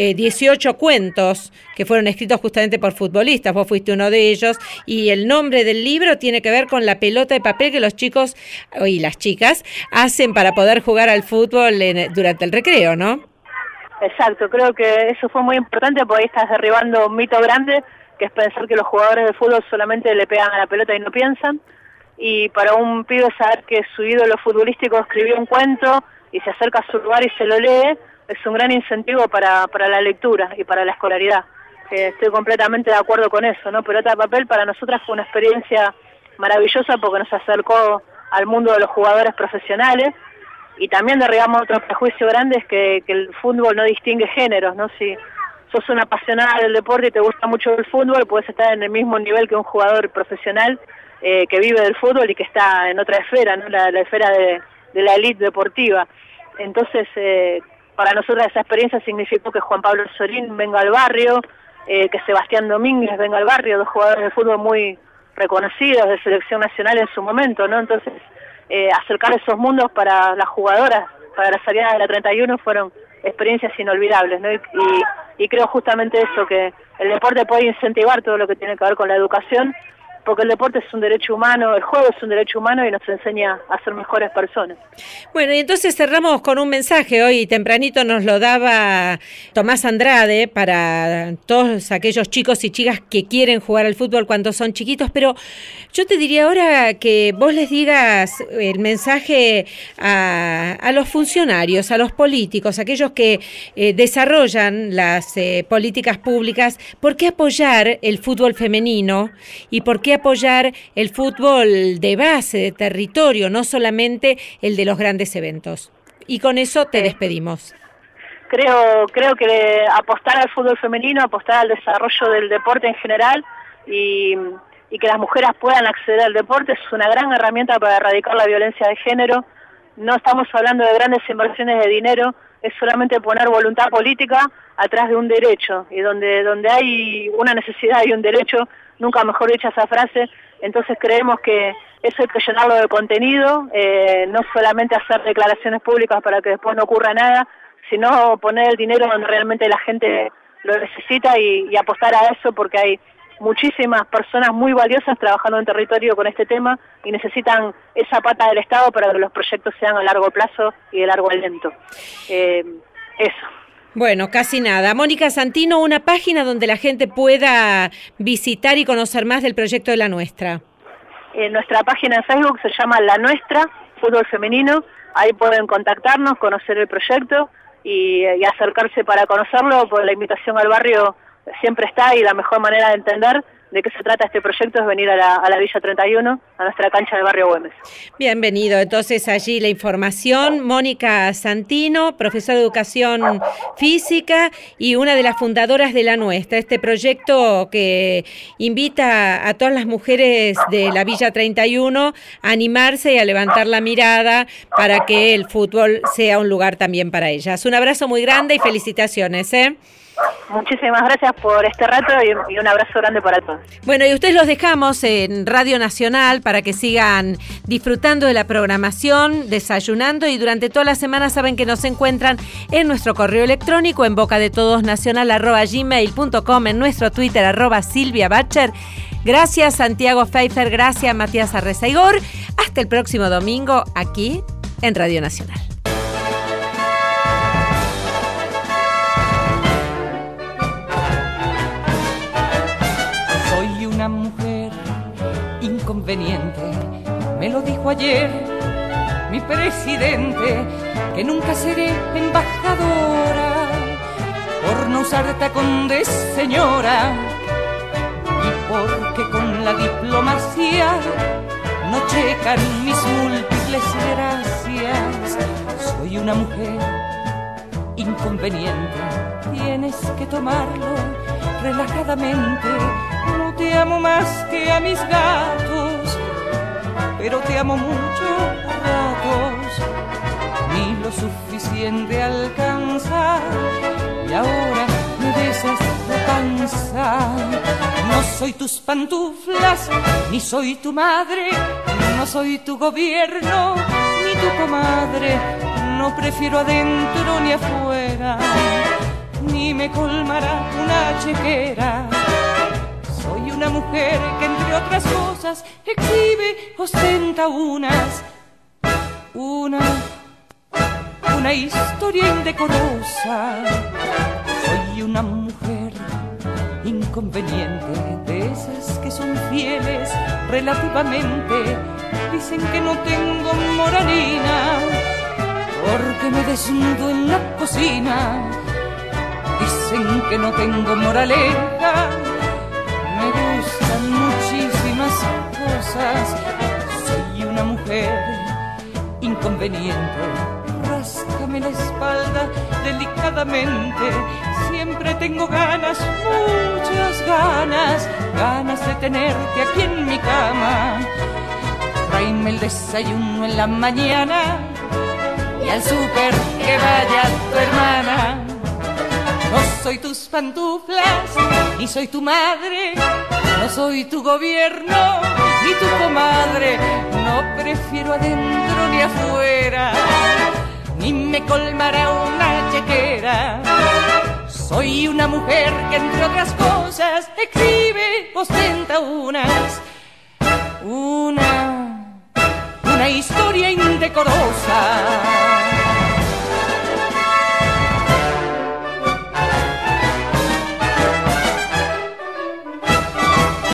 S1: 18 cuentos que fueron escritos justamente por futbolistas. Vos fuiste uno de ellos, y el nombre del libro tiene que ver con la pelota de papel que los chicos y las chicas hacen para poder jugar al fútbol durante el recreo, ¿no?
S8: Exacto, creo que eso fue muy importante, porque ahí estás derribando un mito grande, que es pensar que los jugadores de fútbol solamente le pegan a la pelota y no piensan, y para un pibe saber que su ídolo futbolístico escribió un cuento y se acerca a su lugar y se lo lee, es un gran incentivo para la lectura y para la escolaridad. Estoy completamente de acuerdo con eso, ¿no? Pelota de Papel para nosotras fue una experiencia maravillosa, porque nos acercó al mundo de los jugadores profesionales, y también derribamos otro prejuicio grande, es que el fútbol no distingue géneros, ¿no? Si sos una apasionada del deporte y te gusta mucho el fútbol, puedes estar en el mismo nivel que un jugador profesional que vive del fútbol y que está en otra esfera, ¿no? La esfera de la élite deportiva. Entonces, para nosotros esa experiencia significó que Juan Pablo Sorín venga al barrio, que Sebastián Domínguez venga al barrio, dos jugadores de fútbol muy reconocidos de selección nacional en su momento, ¿no? Entonces, acercar esos mundos para las jugadoras, para la salida de la 31, fueron experiencias inolvidables, ¿no? Y creo justamente eso, que el deporte puede incentivar todo lo que tiene que ver con la educación, porque el deporte es un derecho humano, el juego es un derecho humano y nos enseña a ser mejores personas.
S1: Bueno, y entonces cerramos con un mensaje. Hoy tempranito nos lo daba Tomás Andrade para todos aquellos chicos y chicas que quieren jugar al fútbol cuando son chiquitos, pero yo te diría ahora que vos les digas el mensaje a los funcionarios, a los políticos, aquellos que desarrollan las políticas públicas. ¿Por qué apoyar el fútbol femenino y por qué apoyar el fútbol de base, de territorio, no solamente el de los grandes eventos? Y con eso te despedimos.
S8: Creo que apostar al fútbol femenino, apostar al desarrollo del deporte en general y que las mujeres puedan acceder al deporte es una gran herramienta para erradicar la violencia de género. No estamos hablando de grandes inversiones de dinero, es solamente poner voluntad política atrás de un derecho, y donde hay una necesidad y un derecho, nunca mejor dicha esa frase. Entonces creemos que eso hay que llenarlo de contenido, no solamente hacer declaraciones públicas para que después no ocurra nada, sino poner el dinero donde realmente la gente lo necesita y apostar a eso, porque hay muchísimas personas muy valiosas trabajando en territorio con este tema y necesitan esa pata del Estado para que los proyectos sean a largo plazo y de largo aliento. Eso.
S1: Bueno, casi nada. Mónica Santino, una página donde la gente pueda visitar y conocer más del proyecto de La Nuestra.
S8: Nuestra página en Facebook se llama La Nuestra, Fútbol Femenino. Ahí pueden contactarnos, conocer el proyecto y acercarse para conocerlo, porque la invitación al barrio siempre está, y la mejor manera de entender de qué se trata este proyecto es venir a la Villa 31, a nuestra cancha del barrio Güemes.
S1: Bienvenido. Entonces allí la información. Mónica Santino, profesora de Educación Física y una de las fundadoras de La Nuestra, este proyecto que invita a todas las mujeres de la Villa 31 a animarse y a levantar la mirada para que el fútbol sea un lugar también para ellas. Un abrazo muy grande y felicitaciones, ¿eh?
S8: Muchísimas gracias por este rato y un abrazo grande para todos.
S1: Bueno, y ustedes los dejamos en Radio Nacional para que sigan disfrutando de la programación, desayunando, y durante toda la semana saben que nos encuentran en nuestro correo electrónico en bocadetodos@gmail.com, en nuestro Twitter @SilviaBacher. Gracias Santiago Pfeiffer, gracias Matías Arrezaigor. Hasta el próximo domingo aquí en Radio Nacional.
S9: Una mujer inconveniente, me lo dijo ayer mi presidente, que nunca seré embajadora por no usar tacón de señora. porque con la diplomacia no checan mis múltiples gracias. Soy una mujer inconveniente, tienes que tomarlo relajadamente. No te amo más que a mis gatos, pero te amo mucho a ratos. Ni lo suficiente alcanza y ahora me besas la panza. No soy tus pantuflas, ni soy tu madre, no soy tu gobierno, ni tu comadre. No prefiero adentro ni afuera, ni me colmará una chequera. Soy una mujer que entre otras cosas exhibe, ostenta una historia indecorosa. Soy una mujer inconveniente, de esas que son fieles relativamente. Dicen que no tengo moralina, porque me desnudo en la cocina. Dicen que no tengo moraleja, me gustan muchísimas cosas. Soy una mujer inconveniente, ráscame la espalda delicadamente. Siempre tengo ganas, muchas ganas, ganas de tenerte aquí en mi cama. Tráeme el desayuno en la mañana y al súper que vaya tu hermana. No soy tus pantuflas, ni soy tu madre, no soy tu gobierno, ni tu comadre. No prefiero adentro ni afuera, ni me colmará una chequera. Soy una mujer que entre otras cosas exhibe, ostenta una historia indecorosa.